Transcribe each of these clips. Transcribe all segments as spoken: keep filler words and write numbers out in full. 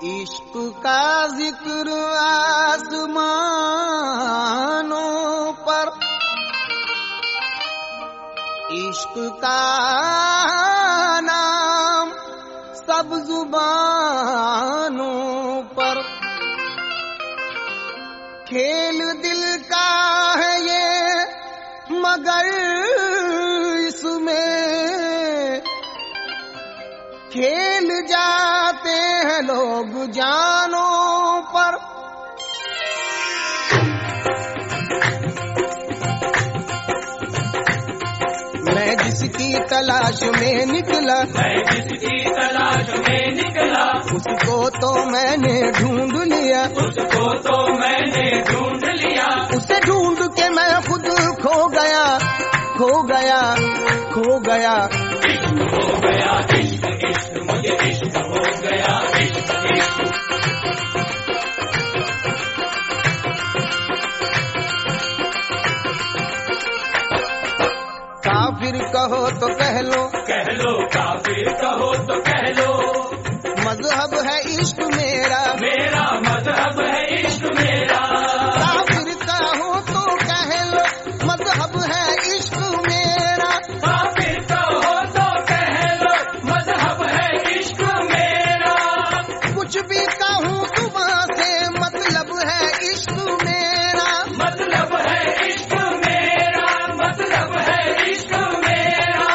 इश्क का जिक्र आसमानों पर, इश्क का नाम सब जुबानों पर, खेल दिल का है ये मगर इसमें खेल जाते हैं लोग जानों पर। मैं जिसकी तलाश में निकला, मैं जिसकी तलाश में निकला, उसको तो मैंने ढूंढ लिया, उसको तो मैंने ढूंढ लिया। उसे ढूंढ के मैं खुद खो गया, खो गया, खो गया। इश्क हो गया, इश्क इश्क मुझे इश्क हो गया, इश्क इश्क। काफिर कहो तो कह लो, कह लो काफिर कहो तो कह लो, मजहब है इश्क मेरा, मेरा मजहब है इश्क मेरा। काफिर कहो तो कह लो, मजहब है इश्क मेरा, काफिर कहो तो कह लो, मजहब है इश्क मेरा। कुछ भी कहूँ सुबह से मतलब है इश्क मेरा, मतलब है इश्क मेरा, मतलब है इश्क मेरा।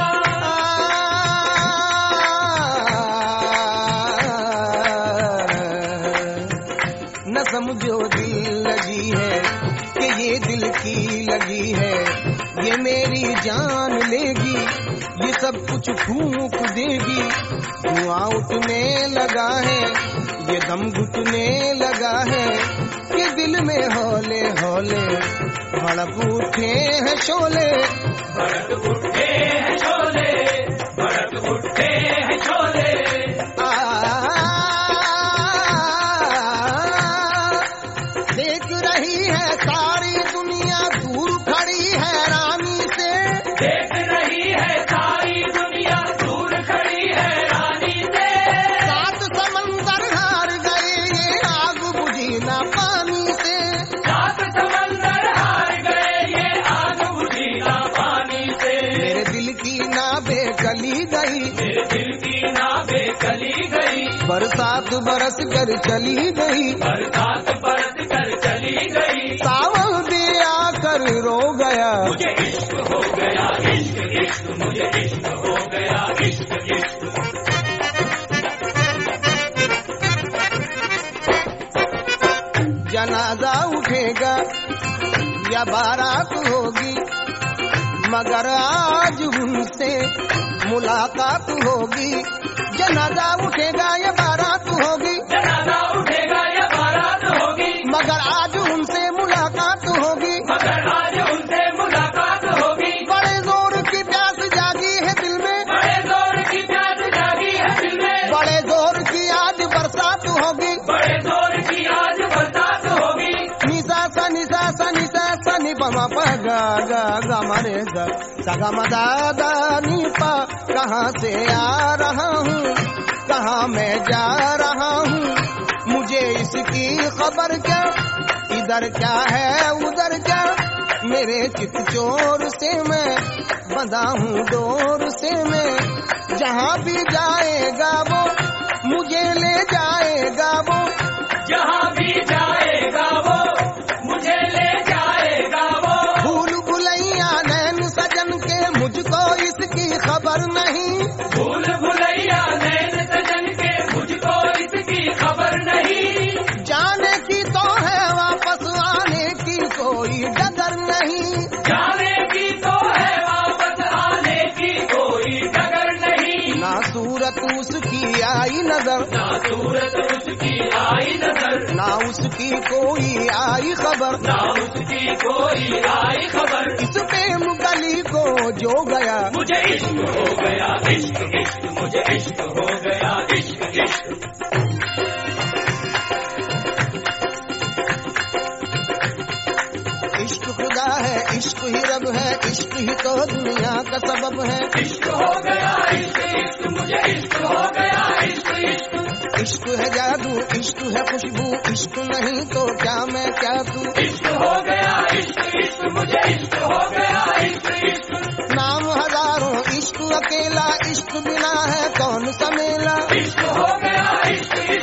न समझो दिल लगी है कि ये दिल की लगी है, ये मेरी जान लेगी, ये सब कुछ फूंक देगी। धुआं उठने लगा है, ये दम घुटने लगा है, ये दिल में हौले हौले भड़क उठे हैं शोले, भड़क उठे हैं शोले, भड़क उठे हैं शोले। आ, देख रही है सारी दुनिया दूर खड़ी है रानी से, देख रही है सारी दुनिया दूर खड़ी है रानी से। सात समंदर हार गए ये आग बुझी ना पानी से, सात समंदर हार गए ये आग बुझी ना पानी से। मेरे दिल की नावें चली गई, मेरे दिल की नावें चली गई, बरसात बरस कर चली गई, बरसात बरस कर चली गई। सावन भी आकर रो गया। मुझे इश्क हो गया, इश्क इश्क मुझे इश्क हो गया, इश्क इश्क। जनाजा उठेगा या बारात होगी, मगर आज उनसे मुलाकात होगी। जनाजा उठेगा या बारात होगी, जनाजा उठेगा या बारात होगी, मगर आज उनसे मुलाकात होगी, मगर आज उनसे मुलाकात होगी। बड़े जोर की प्यास जागी है दिल में, बड़े जोर की प्यास जागी है दिल में, बड़े जोर की आज बरसात होगी, बड़े जोर की आज बरसात होगी। निशा सा निशा सा निशा सा नि पमा प गा गा गा मरे गा सा गा मा दा दा नि पा। कहाँ से आ रहा हूँ, कहाँ मैं जा रहा हूँ, मुझे इसकी खबर क्या, इधर क्या है उधर क्या। मेरे चित चोर से मैं बंधा हूँ डोर से मैं, जहाँ भी जाएगा वो मुझे ले जाएगा वो, जहाँ भी जाएगा वो मुझे ले जाएगा वो। भूल भुलैया नैन सजन के मुझको इसकी खबर नहीं, भूल भुलैया नैन सजन के मुझको इसकी खबर नहीं। जाने की तो है वापस आने की कोई डगर नहीं, जाने की तो है वापस आने की कोई डगर नहीं। ना सूरत उसकी आई नजर, ना सूरत उसकी आई नजर, ना उसकी कोई आई खबर, ना उसकी कोई आई खबर। इस प्रेम गली को जो गया। मुझे इश्क हो गया, इश्क इश्क मुझे इश्क हो गया, इश्क इश्क। इश्क खुदा है, इश्क ही रब है, इश्क ही तो दुनिया का सबब है। इश्क हो गया, इश्क इश्क मुझे इश्क हो गया, इश्क इश्क। इश्क है जादू, इश्क है खुशबू, इश्क नहीं तो क्या मैं क्या तू। इश्क हो गया इश्क इश्क मुझे इश्क हो गया इश्क इश्क। नाम हजारों इश्क अकेला, इश्क बिना है कौन सा मेला। इश्क हो गया इश्क इश्क